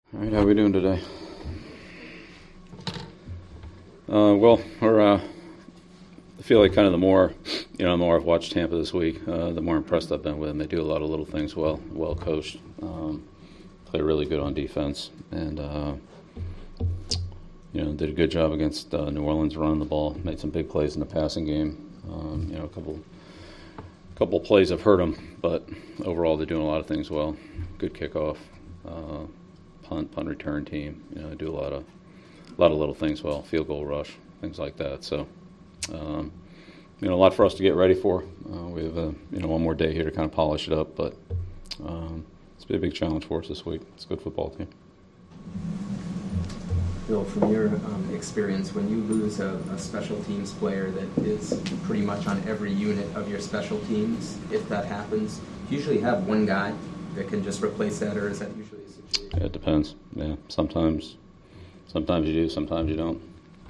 All right, how are we doing today? Well, I feel like kind of the more I've watched Tampa this week, the more impressed I've been with them. They do a lot of little things well coached, play really good on defense, and did a good job against New Orleans running the ball. Made some big plays in the passing game. A couple plays have hurt them, but overall they're doing a lot of things well. Good kickoff, punt return team. Do a lot of little things well. Field goal rush, things like that. So, a lot for us to get ready for. We have one more day here to kind of polish it up, but it's been a big challenge for us this week. It's a good football team. Bill, from your experience, when you lose a special teams player that is pretty much on every unit of your special teams, if that happens, you usually have one guy that can just replace that, or is that usually a situation? Yeah, it depends. Yeah, sometimes you do, sometimes you don't.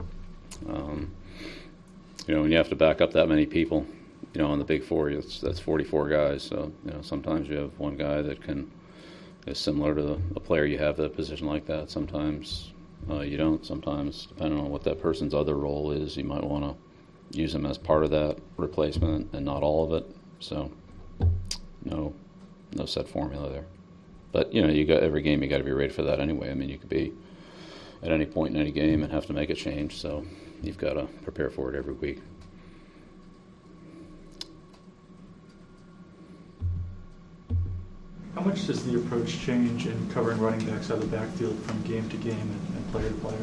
When you have to back up that many people, on the big four, that's 44 guys. So, sometimes you have one guy that is similar to a player you have at a position like that. Sometimes you don't. Sometimes, depending on what that person's other role is, you might want to use them as part of that replacement and not all of it. So, no set formula there. But, you got every game, you got to be ready for that anyway. I mean, you could be at any point in any game and have to make a change, so you've got to prepare for it every week. How much does the approach change in covering running backs out of the backfield from game to game and player to player?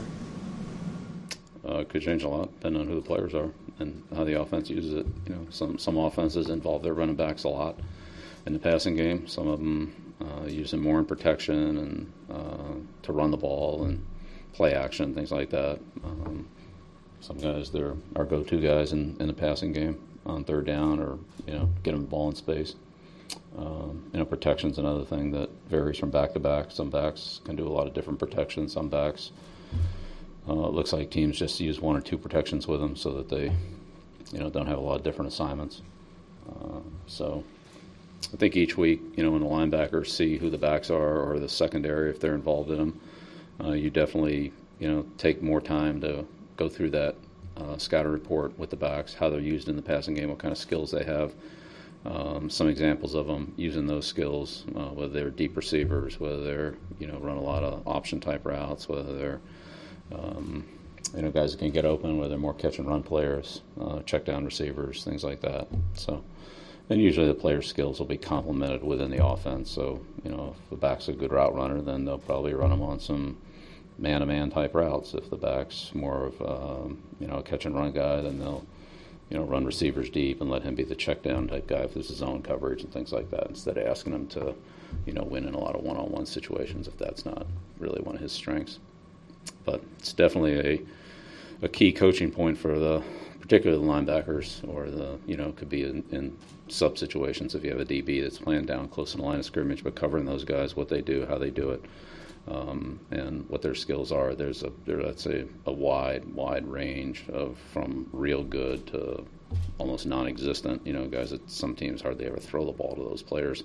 It could change a lot, depending on who the players are and how the offense uses it. Some offenses involve their running backs a lot in the passing game. Some of them use them more in protection and to run the ball and play action, things like that. Some guys, they're our go-to guys in the passing game on third down or, get them the ball in space. Protection's another thing that varies from back to back. Some backs can do a lot of different protections. Some backs, it looks like teams just use one or two protections with them so that they, don't have a lot of different assignments. So I think each week, when the linebackers see who the backs are or the secondary, if they're involved in them, you definitely, take more time to go through that scouting report with the backs, how they're used in the passing game, what kind of skills they have. Some examples of them using those skills, whether they're deep receivers, whether they're, run a lot of option type routes, whether they're, guys that can get open, whether they're more catch and run players, check down receivers, things like that. So, and usually the player's skills will be complemented within the offense. So, if the back's a good route runner, then they'll probably run them on some man-to-man type routes. If the back's more of, a catch and run guy, then they'll, run receivers deep and let him be the check down type guy if there's a zone coverage and things like that, instead of asking him to, win in a lot of one-on-one situations if that's not really one of his strengths. But it's definitely a key coaching point for particularly the linebackers, or could be in sub situations if you have a DB that's playing down close to the line of scrimmage, but covering those guys, what they do, how they do it, and what their skills are. There's a wide range of from real good to almost non-existent. Guys that some teams hardly ever throw the ball to those players.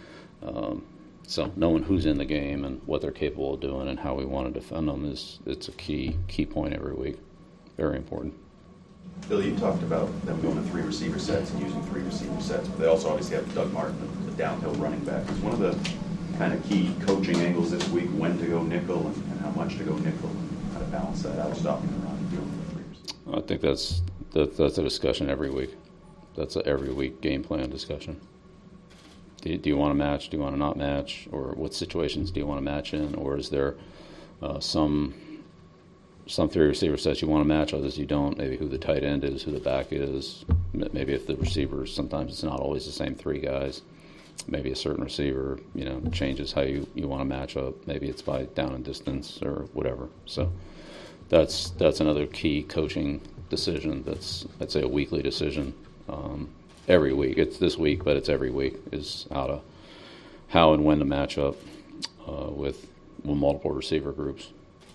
So knowing who's in the game and what they're capable of doing and how we want to defend them it's a key point every week. Very important. Bill, you talked about them going to 3 receiver sets and using 3 receiver sets, but they also obviously have Doug Martin, the downhill running back. Is one of the kind of key coaching angles this week when to go nickel and how much to go nickel and how to balance that out, stopping the run and doing the 3 receivers? I think that's a discussion every week. That's an every week game plan discussion. Do you want to match? Do you want to not match? Or what situations do you want to match in? Or is there some 3 receiver sets you want to match, others you don't? Maybe who the tight end is, who the back is. Maybe if the receivers, sometimes it's not always the same 3 guys. Maybe a certain receiver, changes how you want to match up. Maybe it's by down and distance or whatever. So that's another key coaching decision. That's, I'd say, a weekly decision. Every week. It's this week, but it's every week, is how and when to match up with multiple receiver groups,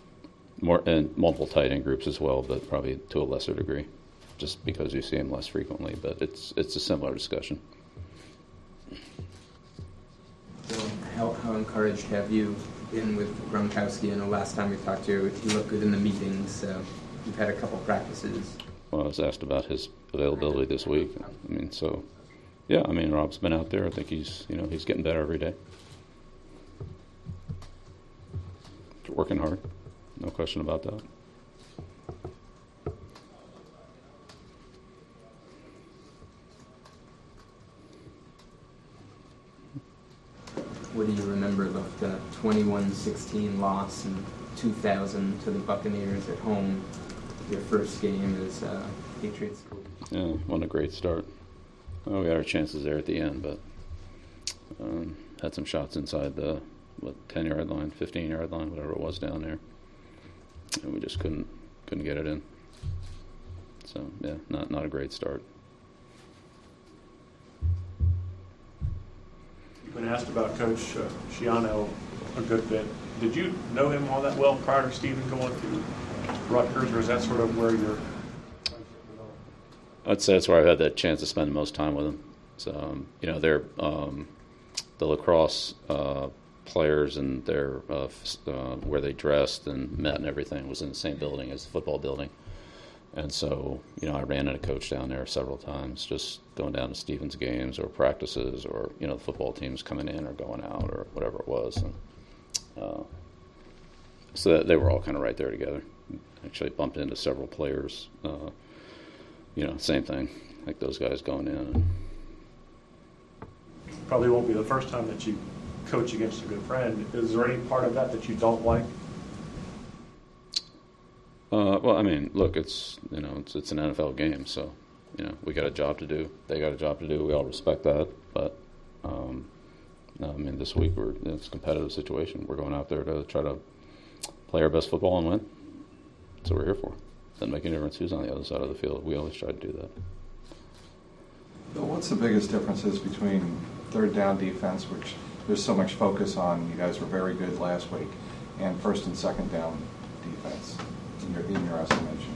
and multiple tight end groups as well, but probably to a lesser degree, just because you see them less frequently. But it's a similar discussion. So how encouraged have you in with Gronkowski? I know last time we talked to you, he looked good in the meetings. So you've had a couple practices. Well, I was asked about his availability this week. I mean, so yeah, I mean, Rob's been out there. I think he's getting better every day. Working hard, no question about that. What do you remember of the 21-16 loss in 2000 to the Buccaneers at home? Your first game as Patriots. Yeah, wasn't a great start. Well, we had our chances there at the end, but had some shots inside the 10-yard line, 15-yard line, whatever it was down there, and we just couldn't get it in. So yeah, not a great start. You've been asked about Coach Schiano a good bit. Did you know him all that well prior to Stephen going to Rutgers, or is that sort of where you're? I'd say that's where I've had that chance to spend the most time with him. So they're the lacrosse players and their where they dressed and met and everything was in the same building as the football building. And so, I ran into Coach down there several times, just going down to Stevens games or practices or, the football teams coming in or going out or whatever it was. And, so they were all kind of right there together. Actually bumped into several players, same thing, like those guys going in. Probably won't be the first time that you coach against a good friend. Is there any part of that you don't like? Well, I mean, look, it's an NFL game, so we got a job to do. They got a job to do. We all respect that, but no, I mean, this week it's a competitive situation. We're going out there to try to play our best football and win. That's what we're here for. Doesn't make any difference who's on the other side of the field. We always try to do that. Bill, what's the biggest differences between third down defense, which there's so much focus on? You guys were very good last week, and first and second down defense in your estimation?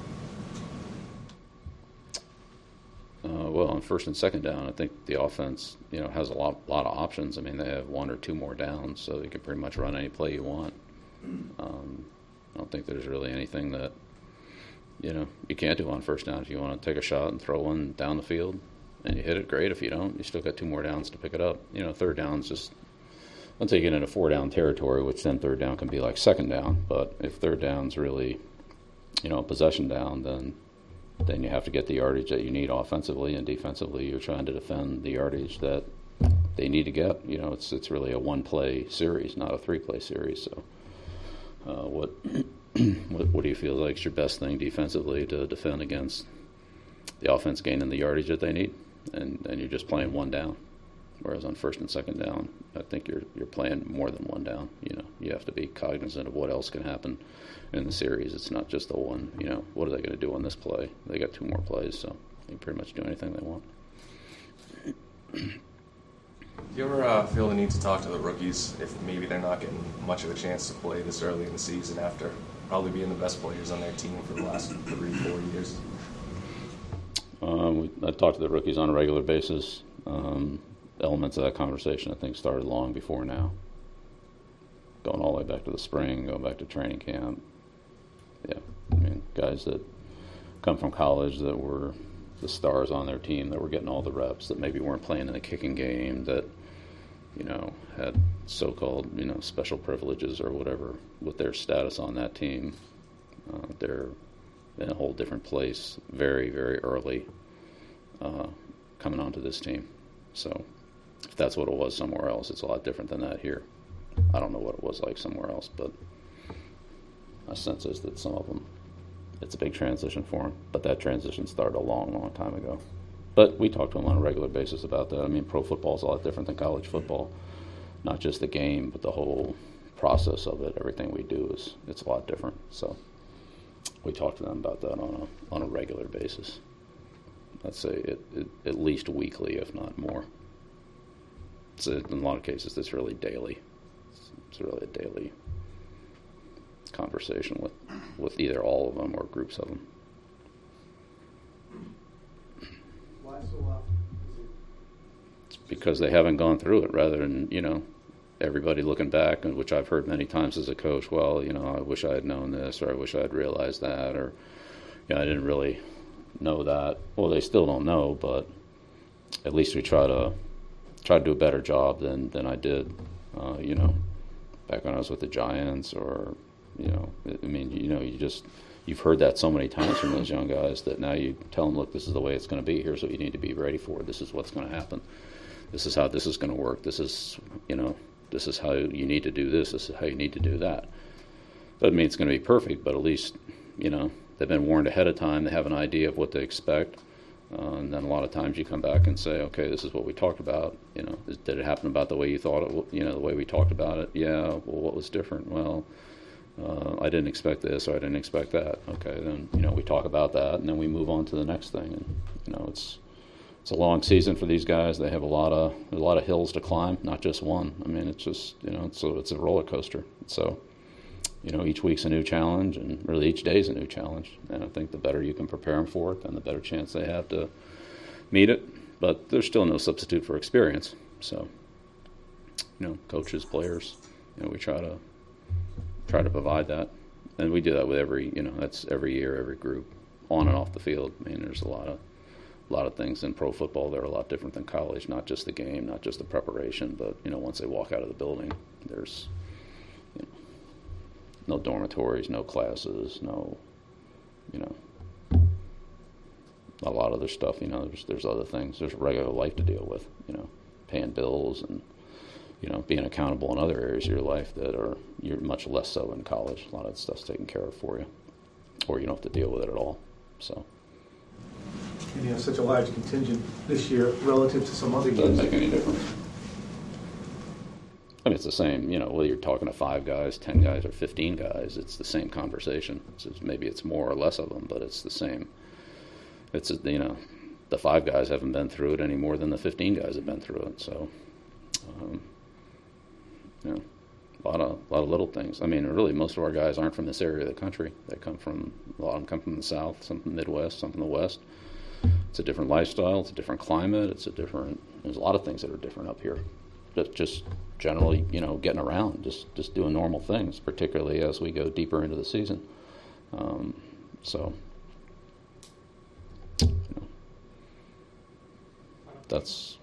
Well, on first and second down, I think the offense, has a lot of options. I mean, they have one or two more downs, so you can pretty much run any play you want. I don't think there's really anything that, you can't do on first down. If you want to take a shot and throw one down the field and you hit it, great. If you don't, you still got two more downs to pick it up. Third down's just, until you get into four-down territory, which then third down can be like second down. But if third down's really, possession down, then you have to get the yardage that you need offensively, and defensively you're trying to defend the yardage that they need to get. It's really a one-play series, not a three-play series. So what do you feel like is your best thing defensively to defend against the offense gaining the yardage that they need? And you're just playing one down. Whereas on first and second down, I think you're playing more than one down. You have to be cognizant of what else can happen in the series. It's not just the one. What are they going to do on this play? They got two more plays, so they can pretty much do anything they want. Do you ever feel the need to talk to the rookies if maybe they're not getting much of a chance to play this early in the season after probably being the best players on their team for the last 3-4 years? I talk to the rookies on a regular basis. Elements of that conversation, I think, started long before now. Going all the way back to the spring, going back to training camp. Yeah, I mean, guys that come from college that were the stars on their team, that were getting all the reps, that maybe weren't playing in the kicking game, that, had so-called, special privileges or whatever with their status on that team. They're in a whole different place very, very early coming onto this team. So if that's what it was somewhere else, it's a lot different than that here. I don't know what it was like somewhere else, but my sense is that some of them, it's a big transition for them. But that transition started a long, long time ago. But we talk to them on a regular basis about that. I mean, pro football is a lot different than college football. Not just the game, but the whole process of it. Everything we do it's a lot different. So we talk to them about that on a regular basis. I'd say at least weekly, if not more. In a lot of cases, it's really daily. It's really a daily conversation with either all of them or groups of them. Why so often? It's because they haven't gone through it, rather than, everybody looking back, and which I've heard many times as a coach, well, I wish I had known this, or I wish I had realized that, or I didn't really know that. Well, they still don't know, but at least we try to do a better job than I did, back when I was with the Giants, or you've heard that so many times from those young guys that now you tell them, look, this is the way it's going to be. Here's what you need to be ready for. This is what's going to happen. This is how this is going to work. This is how you need to do this. This is how you need to do that. Doesn't mean it's going to be perfect, but at least, they've been warned ahead of time. They have an idea of what to expect. And then a lot of times you come back and say, okay, this is what we talked about. Did it happen about the way you thought it? The way we talked about it? Yeah. Well, what was different? Well, I didn't expect this, or I didn't expect that. Okay, then we talk about that, and then we move on to the next thing. And it's a long season for these guys. They have a lot of hills to climb, not just one. I mean, it's just it's a roller coaster. So each week's a new challenge, and really each day's a new challenge. And I think the better you can prepare them for it, then the better chance they have to meet it. But there's still no substitute for experience. So coaches, players, we try to provide that, and we do that with that's every year, every group, on and off the field. I mean, there's a lot of things in pro football that are a lot different than college. Not just the game, not just the preparation, but once they walk out of the building, there's no dormitories, no classes, no a lot of other stuff. There's other things. There's regular life to deal with. Paying bills and being accountable in other areas of your life that you're much less so in college. A lot of that stuff's taken care of for you, or you don't have to deal with it at all. So. And you have such a large contingent this year relative to some other years. Doesn't make any difference. I mean, it's the same, whether you're talking to 5 guys, 10 guys, or 15 guys, it's the same conversation. Maybe it's more or less of them, but it's the same. It's, the 5 guys haven't been through it any more than the 15 guys have been through it. So, a lot of little things. I mean, really, most of our guys aren't from this area of the country. A lot of them come from the South, some from the Midwest, some from the West. It's a different lifestyle. It's a different climate. There's a lot of things that are different up here. Just generally, getting around, just doing normal things, particularly as we go deeper into the season. It's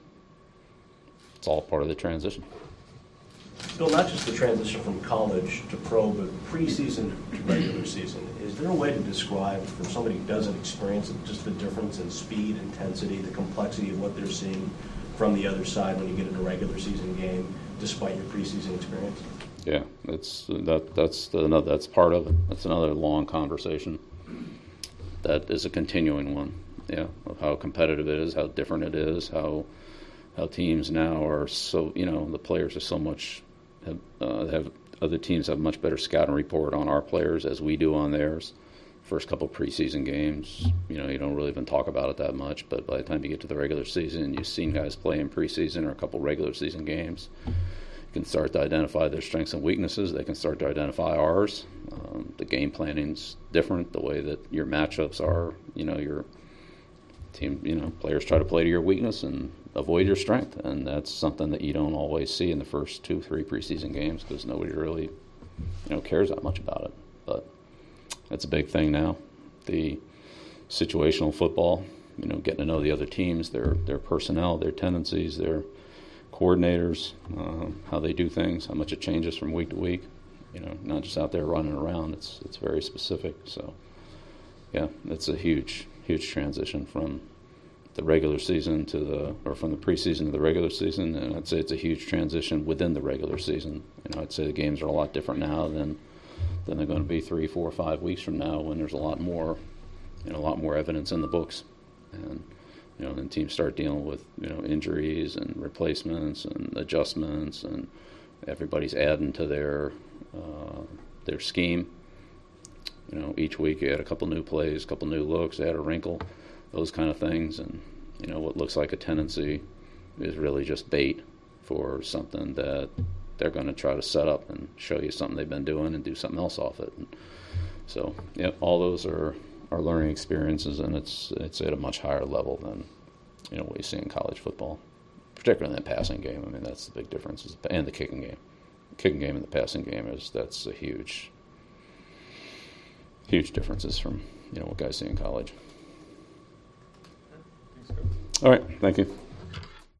all part of the transition. Bill, not just the transition from college to pro, but preseason to regular season. Is there a way to describe, for somebody who doesn't experience it, just the difference in speed, intensity, the complexity of what they're seeing from the other side when you get in a regular season game, despite your preseason experience? Yeah, that's part of it. That's another long conversation. That is a continuing one. Yeah, of how competitive it is, how different it is, how teams now are so, the players are so much, have other teams have much better scouting report on our players as we do on theirs. First couple preseason games, you don't really even talk about it that much, but by the time you get to the regular season, you've seen guys play in preseason or a couple regular season games. You can start to identify their strengths and weaknesses. They can start to identify ours. The game planning's different. The way that your matchups are, your team, players try to play to your weakness and avoid your strength, and that's something that you don't always see in the first 2-3 preseason games because nobody really, cares that much about it. But that's a big thing now. The situational football, getting to know the other teams, their personnel, their tendencies, their coordinators, how they do things, how much it changes from week to week. Not just out there running around. It's very specific. So, yeah, it's a huge transition from the regular season from the preseason to the regular season, and I'd say it's a huge transition within the regular season. I'd say the games are a lot different now than they're going to be 3, 4, 5 weeks from now when there's a lot more evidence in the books, and then teams start dealing with injuries and replacements and adjustments, and everybody's adding to their scheme. Each week you add a couple new plays, a couple new looks, add a wrinkle, those kind of things, and what looks like a tendency is really just bait for something that they're going to try to set up and show you something they've been doing and do something else off it. And so, all those are learning experiences, and it's at a much higher level than what you see in college football. particularly in the passing game. I mean, that's the big difference, and the kicking game. Kicking game and the passing game that's a huge differences from what guys see in college. All right, thank you.